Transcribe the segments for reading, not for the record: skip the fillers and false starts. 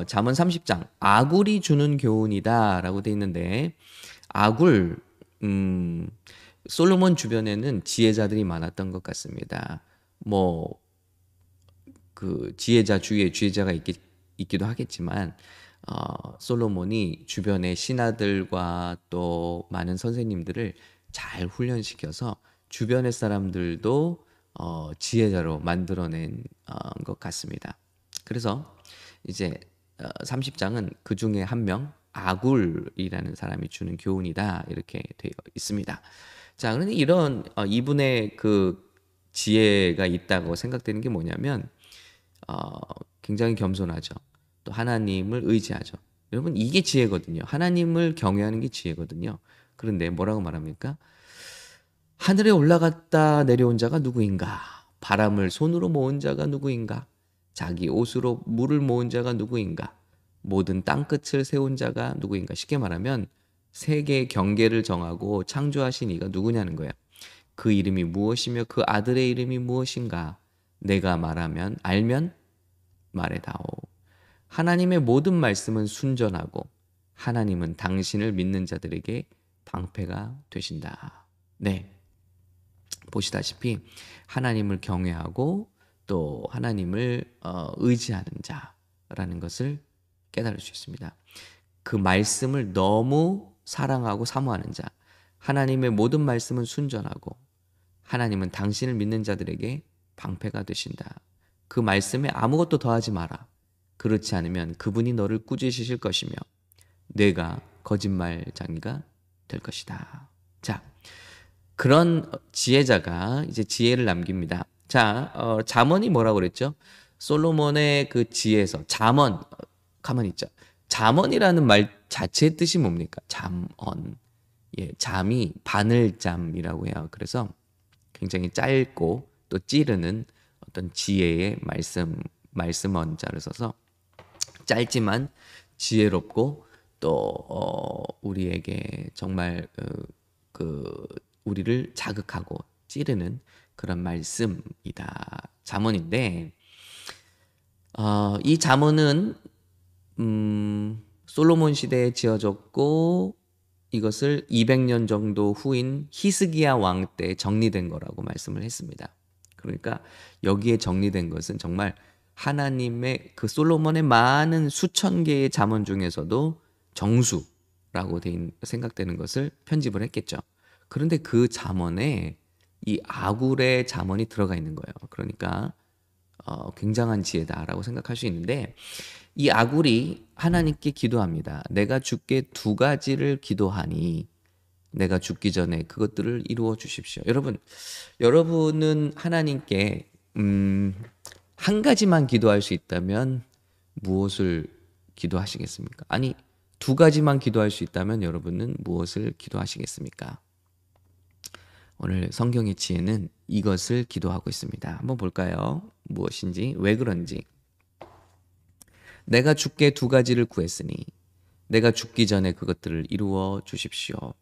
잠언 30장 아굴이 주는 교훈이다라고 돼 있는데 아굴 솔로몬 주변에는 지혜자들이 많았던 것 같습니다. 뭐 그 지혜자 주위에 지혜자가 있기도 하겠지만 솔로몬이 주변의 신하들과 또 많은 선생님들을 잘 훈련시켜서 주변의 사람들도 지혜자로 만들어낸 것 같습니다. 그래서 이제 30장은 그 중에 한 명 아굴이라는 사람이 주는 교훈이다 이렇게 되어 있습니다. 자, 그런데 이런 이분의 그 지혜가 있다고 생각되는 게 뭐냐면 굉장히 겸손하죠. 또 하나님을 의지하죠. 여러분 이게 지혜거든요. 하나님을 경외하는 게 지혜거든요. 그런데 뭐라고 말합니까? 하늘에 올라갔다 내려온 자가 누구인가? 바람을 손으로 모은 자가 누구인가? 자기 옷으로 물을 모은 자가 누구인가? 모든 땅끝을 세운 자가 누구인가? 쉽게 말하면 세계의 경계를 정하고 창조하신 이가 누구냐는 거예요. 그 이름이 무엇이며 그 아들의 이름이 무엇인가? 내가 말하면 알면 말해다오. 하나님의 모든 말씀은 순전하고 하나님은 당신을 믿는 자들에게 방패가 되신다. 네. 보시다시피 하나님을 경외하고 또 하나님을 의지하는 자라는 것을 깨달을 수 있습니다. 그 말씀을 너무 사랑하고 사모하는 자. 하나님의 모든 말씀은 순전하고 하나님은 당신을 믿는 자들에게 방패가 되신다. 그 말씀에 아무것도 더하지 마라. 그렇지 않으면 그분이 너를 꾸짖으실 것이며 내가 거짓말장이가 될 것이다. 자, 그런 지혜자가 이제 지혜를 남깁니다. 자, 잠언이 뭐라고 그랬죠? 솔로몬의 그 지혜에서 잠언, 가만히 있자. 잠언이라는 말 자체의 뜻이 뭡니까? 잠언. 예, 잠이 바늘잠이라고 해요. 그래서 굉장히 짧고 또 찌르는 어떤 지혜의 말씀언자를 써서 짧지만 지혜롭고 또 우리에게 정말 우리를 자극하고 찌르는 그런 말씀이다. 잠언인데 이 잠언은 솔로몬 시대에 지어졌고 이것을 200년 정도 후인 히스기야 왕 때 정리된 거라고 말씀을 했습니다. 그러니까 여기에 정리된 것은 정말 하나님의 그 솔로몬의 많은 수천 개의 잠언 중에서도 정수라고 생각되는 것을 편집을 했겠죠. 그런데 그 잠언에 이 아굴의 잠언이 들어가 있는 거예요. 그러니까 굉장한 지혜다라고 생각할 수 있는데 이 아굴이 하나님께 기도합니다. 내가 주께 두 가지를 기도하니 내가 죽기 전에 그것들을 이루어 주십시오. 여러분은 하나님께 한 가지만 기도할 수 있다면 무엇을 기도하시겠습니까? 아니, 두 가지만 기도할 수 있다면 여러분은 무엇을 기도하시겠습니까? 오늘 성경의 지혜는 이것을 기도하고 있습니다. 한번 볼까요? 무엇인지, 왜 그런지. 내가 주께 두 가지를 구했으니 내가 죽기 전에 그것들을 이루어 주십시오.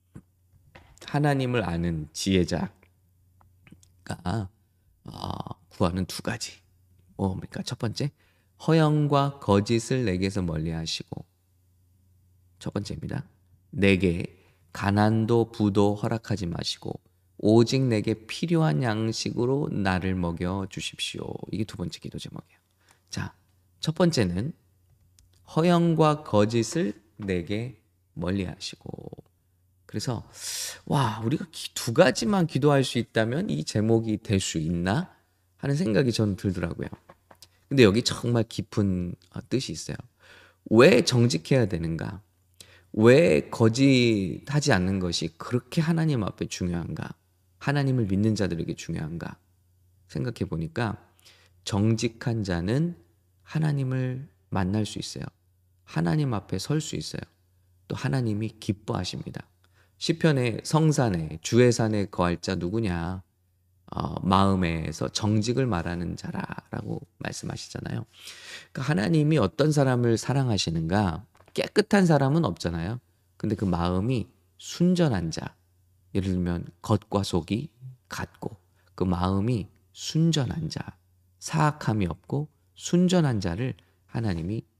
하나님을 아는 지혜자가 구하는 두 가지. 뭡니까? 첫 번째, 허영과 거짓을 내게서 멀리하시고, 첫 번째입니다. 내게 가난도 부도 허락하지 마시고 오직 내게 필요한 양식으로 나를 먹여 주십시오. 이게 두 번째 기도 제목이에요. 자, 첫 번째는 허영과 거짓을 내게 멀리하시고. 그래서 우리가 두 가지만 기도할 수 있다면 이 제목이 될 수 있나 하는 생각이 저는 들더라고요. 근데 여기 정말 깊은 뜻이 있어요. 왜 정직해야 되는가? 왜 거짓하지 않는 것이 그렇게 하나님 앞에 중요한가? 하나님을 믿는 자들에게 중요한가? 생각해 보니까 정직한 자는 하나님을 만날 수 있어요. 하나님 앞에 설 수 있어요. 또 하나님이 기뻐하십니다. 시편의 성산에 주의 산에 거할 자 누구냐? 마음에서 정직을 말하는 자라라고 말씀하시잖아요. 그러니까 하나님이 어떤 사람을 사랑하시는가? 깨끗한 사람은 없잖아요. 근데 그 마음이 순전한 자, 예를 들면 겉과 속이 같고 그 마음이 순전한 자, 사악함이 없고 순전한 자를 하나님이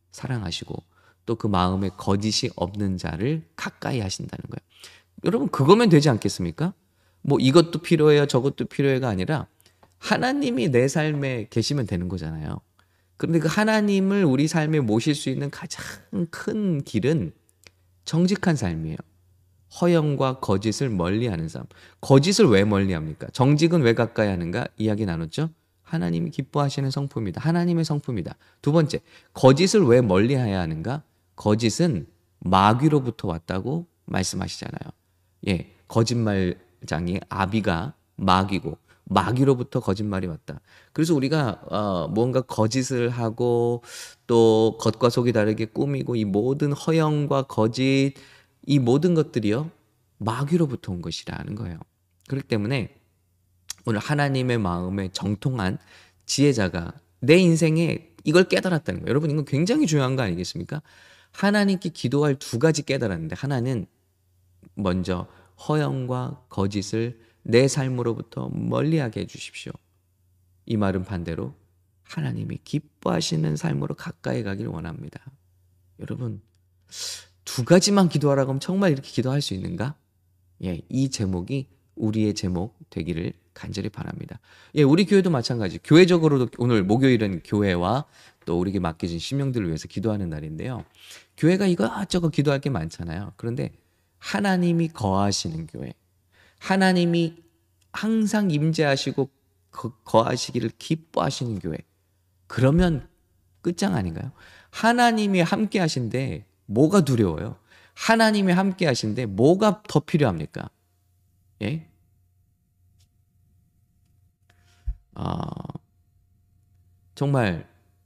사랑하시고 또 그 마음에 거짓이 없는 자를 가까이 하신다는 거예요. 여러분 그거면 되지 않겠습니까? 뭐 이것도 필요해요, 저것도 필요해가 아니라 하나님이 내 삶에 계시면 되는 거잖아요. 그런데 그 하나님을 우리 삶에 모실 수 있는 가장 큰 길은 정직한 삶이에요. 허영과 거짓을 멀리하는 삶. 거짓을 왜 멀리합니까? 정직은 왜 가까이 하는가? 이야기 나눴죠? 하나님이 기뻐하시는 성품이다. 하나님의 성품이다. 두 번째, 거짓을 왜 멀리해야 하는가? 거짓은 마귀로부터 왔다고 말씀하시잖아요. 예, 거짓말장이 아비가 마귀고 마귀로부터 거짓말이 왔다. 그래서 우리가 무언가 거짓을 하고 또 겉과 속이 다르게 꾸미고 이 모든 허영과 거짓 이 모든 것들이요 마귀로부터 온 것이라는 거예요. 그렇기 때문에 오늘 하나님의 마음에 정통한 지혜자가 내 인생에 이걸 깨달았다는 거예요. 여러분 이건 굉장히 중요한 거 아니겠습니까? 하나님께 기도할 두 가지 깨달았는데 하나는 먼저 허영과 거짓을 내 삶으로부터 멀리하게 해주십시오. 이 말은 반대로 하나님이 기뻐하시는 삶으로 가까이 가길 원합니다. 여러분 두 가지만 기도하라고 하면 정말 이렇게 기도할 수 있는가? 예, 이 제목이 우리의 제목 되기를 간절히 바랍니다. 예, 우리 교회도 마찬가지. 교회적으로도 오늘 목요일은 교회와 또 우리에게 맡겨진 심령들을 위해서 기도하는 날인데요. 교회가 이것저것 기도할 게 많잖아요. 그런데 하나님이 거하시는 교회, 하나님이 항상 임재하시고 거하시기를 기뻐하시는 교회. 그러면 끝장 아닌가요? 하나님이 함께 하신데 뭐가 두려워요? 하나님이 함께 하신데 뭐가 더 필요합니까? 예? 정말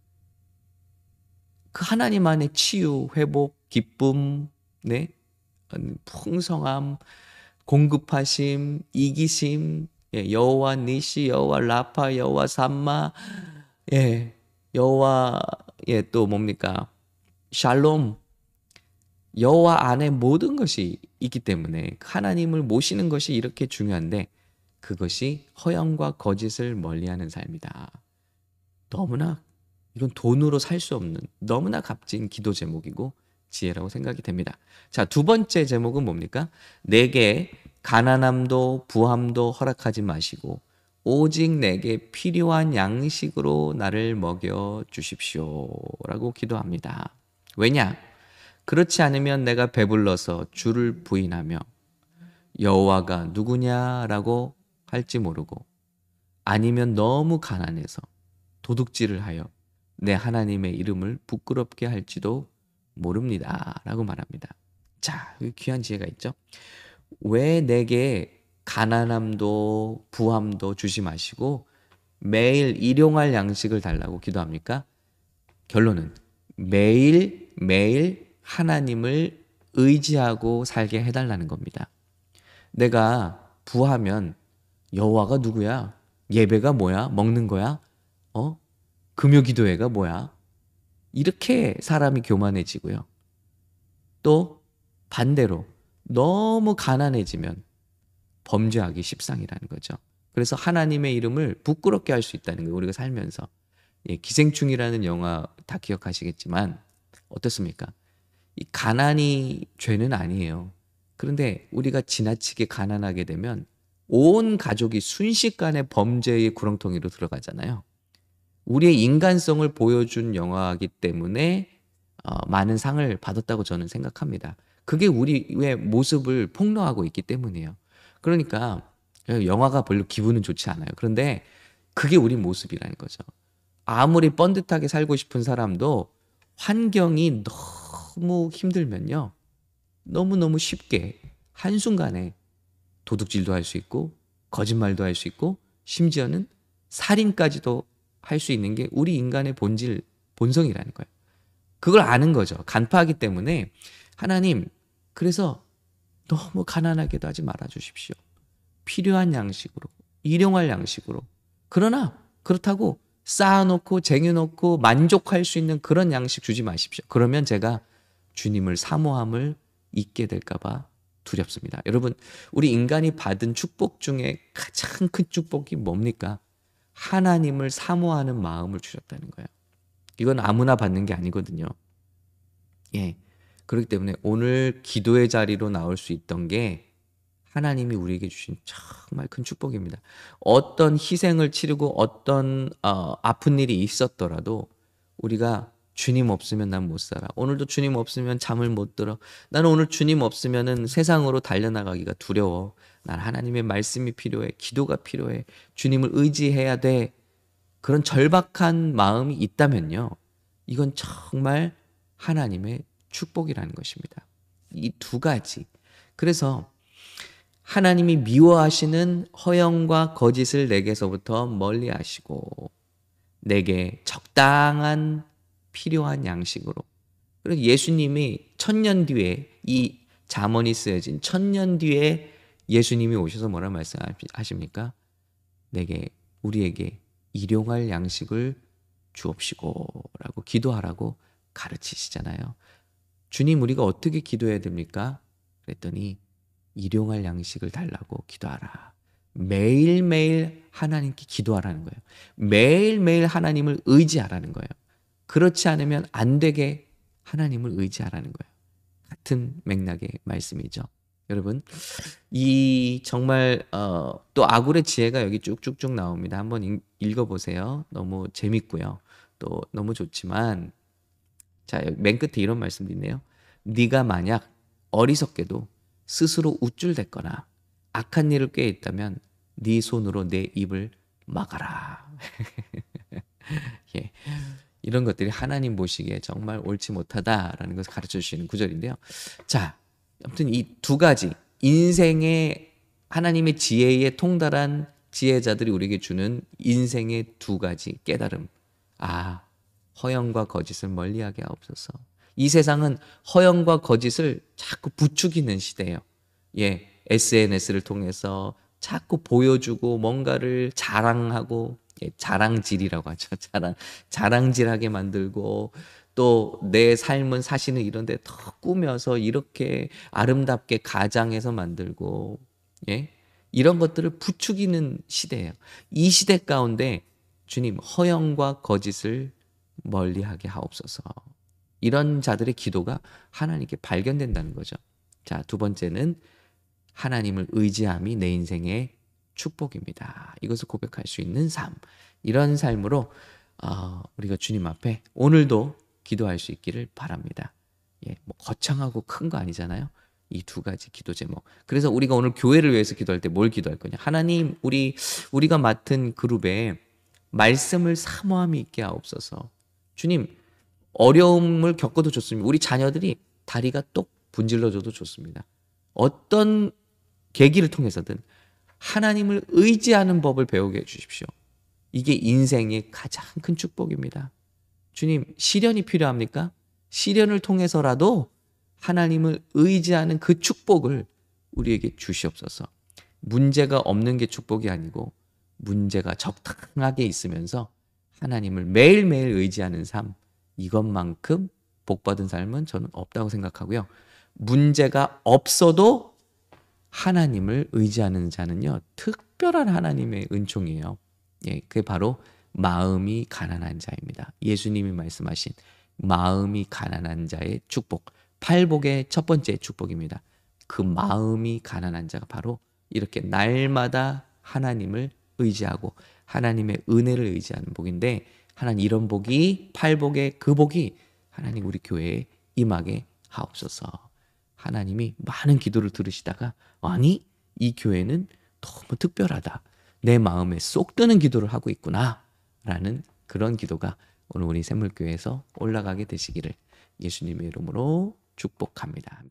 그 하나님 안에 치유, 회복, 기쁨, 네? 풍성함, 공급하심, 이기심, 예, 여호와 니시, 여호와 라파, 여호와 삼마, 예, 여호와 예, 또 뭡니까? 샬롬, 여호와 안에 모든 것이 있기 때문에 하나님을 모시는 것이 이렇게 중요한데 그것이 허영과 거짓을 멀리하는 삶이다. 너무나 이건 돈으로 살 수 없는 너무나 값진 기도 제목이고 지혜라고 생각이 됩니다. 자, 두 번째 제목은 뭡니까? 내게 가난함도 부함도 허락하지 마시고 오직 내게 필요한 양식으로 나를 먹여 주십시오라고 기도합니다. 왜냐? 그렇지 않으면 내가 배불러서 주를 부인하며 여호와가 누구냐라고 할지 모르고 아니면 너무 가난해서 도둑질을 하여 내 하나님의 이름을 부끄럽게 할지도 모릅니다. 라고 말합니다. 자, 귀한 지혜가 있죠. 왜 내게 가난함도 부함도 주지 마시고 매일 일용할 양식을 달라고 기도합니까? 결론은 매일 하나님을 의지하고 살게 해달라는 겁니다. 내가 부하면 여호와가 누구야? 예배가 뭐야? 먹는 거야? 금요기도회가 뭐야? 이렇게 사람이 교만해지고요. 또 반대로 너무 가난해지면 범죄하기 십상이라는 거죠. 그래서 하나님의 이름을 부끄럽게 할 수 있다는 거예요. 우리가 살면서. 예, 기생충이라는 영화 다 기억하시겠지만 어떻습니까? 이 가난이 죄는 아니에요. 그런데 우리가 지나치게 가난하게 되면 온 가족이 순식간에 범죄의 구렁텅이로 들어가잖아요. 우리의 인간성을 보여준 영화이기 때문에 많은 상을 받았다고 저는 생각합니다. 그게 우리의 모습을 폭로하고 있기 때문이에요. 그러니까 영화가 별로 기분은 좋지 않아요. 그런데 그게 우리 모습이라는 거죠. 아무리 번듯하게 살고 싶은 사람도 환경이 너무 힘들면요. 너무너무 쉽게 한순간에 도둑질도 할 수 있고 거짓말도 할 수 있고 심지어는 살인까지도 할 수 있는 게 우리 인간의 본성이라는 거예요. 그걸 아는 거죠. 간파하기 때문에 하나님 그래서 너무 가난하게도 하지 말아 주십시오. 필요한 양식으로 일용할 양식으로 그러나 그렇다고 쌓아놓고 쟁여놓고 만족할 수 있는 그런 양식 주지 마십시오. 그러면 제가 주님을 사모함을 잊게 될까 봐 두렵습니다. 여러분 우리 인간이 받은 축복 중에 가장 큰 축복이 뭡니까? 하나님을 사모하는 마음을 주셨다는 거예요. 이건 아무나 받는 게 아니거든요. 예. 그렇기 때문에 오늘 기도의 자리로 나올 수 있던 게 하나님이 우리에게 주신 정말 큰 축복입니다. 어떤 희생을 치르고 어떤 아픈 일이 있었더라도 우리가 주님 없으면 난 못 살아. 오늘도 주님 없으면 잠을 못 들어. 나는 오늘 주님 없으면은 세상으로 달려나가기가 두려워. 난 하나님의 말씀이 필요해. 기도가 필요해. 주님을 의지해야 돼. 그런 절박한 마음이 있다면요. 이건 정말 하나님의 축복이라는 것입니다. 이 두 가지. 그래서 하나님이 미워하시는 허영과 거짓을 내게서부터 멀리 하시고 내게 적당한 필요한 양식으로. 그래서 예수님이 1000년 뒤에 이 잠언이 쓰여진 1000년 뒤에 예수님이 오셔서 뭐라 말씀하십니까? 내게 우리에게 일용할 양식을 주옵시고라고 기도하라고 가르치시잖아요. 주님 우리가 어떻게 기도해야 됩니까? 그랬더니 일용할 양식을 달라고 기도하라. 매일매일 하나님께 기도하라는 거예요. 매일매일 하나님을 의지하라는 거예요. 그렇지 않으면 안 되게 하나님을 의지하라는 거예요. 같은 맥락의 말씀이죠. 여러분, 이 정말 또 아굴의 지혜가 여기 쭉쭉쭉 나옵니다. 한번 읽어보세요. 너무 재밌고요. 또 너무 좋지만 자, 맨 끝에 이런 말씀도 있네요. 네가 만약 어리석게도 스스로 우쭐댔거나 악한 일을 꾀했다면 네 손으로 내 입을 막아라. 예. 이런 것들이 하나님 보시기에 정말 옳지 못하다라는 것을 가르쳐 주시는 구절인데요. 자, 아무튼 이 두 가지 인생의 하나님의 지혜에 통달한 지혜자들이 우리에게 주는 인생의 두 가지 깨달음. 아, 허영과 거짓을 멀리하게 하옵소서. 이 세상은 허영과 거짓을 자꾸 부추기는 시대예요. 예, SNS를 통해서 자꾸 보여주고 뭔가를 자랑하고 예, 자랑질이라고 하죠. 자랑질하게 만들고 또 내 삶은 사실은 이런데 더 꾸며서 이렇게 아름답게 가장해서 만들고 예, 이런 것들을 부추기는 시대예요. 이 시대 가운데 주님 허영과 거짓을 멀리하게 하옵소서. 이런 자들의 기도가 하나님께 발견된다는 거죠. 자, 두 번째는 하나님을 의지함이 내 인생의 축복입니다. 이것을 고백할 수 있는 삶. 이런 삶으로 우리가 주님 앞에 오늘도 기도할 수 있기를 바랍니다. 예, 뭐 거창하고 큰 거 아니잖아요. 이 두 가지 기도 제목. 그래서 우리가 오늘 교회를 위해서 기도할 때 뭘 기도할 거냐? 하나님, 우리가 맡은 그룹에 말씀을 사모함이 있게 하옵소서. 주님, 어려움을 겪어도 좋습니다. 우리 자녀들이 다리가 똑 분질러줘도 좋습니다. 어떤 계기를 통해서든 하나님을 의지하는 법을 배우게 해주십시오. 이게 인생의 가장 큰 축복입니다. 주님, 시련이 필요합니까? 시련을 통해서라도 하나님을 의지하는 그 축복을 우리에게 주시옵소서. 문제가 없는 게 축복이 아니고 문제가 적당하게 있으면서 하나님을 매일매일 의지하는 삶, 이것만큼 복받은 삶은 저는 없다고 생각하고요. 문제가 없어도 하나님을 의지하는 자는요, 특별한 하나님의 은총이에요. 예, 그게 바로 마음이 가난한 자입니다. 예수님이 말씀하신 마음이 가난한 자의 축복, 팔복의 첫 번째 축복입니다. 그 마음이 가난한 자가 바로 이렇게 날마다 하나님을 의지하고 하나님의 은혜를 의지하는 복인데, 하나님 이런 복이 팔복의 그 복이 하나님 우리 교회에 임하게 하옵소서. 하나님이 많은 기도를 들으시다가 아니 이 교회는 너무 특별하다. 내 마음에 쏙 드는 기도를 하고 있구나 라는 그런 기도가 오늘 우리 샘물교회에서 올라가게 되시기를 예수님의 이름으로 축복합니다.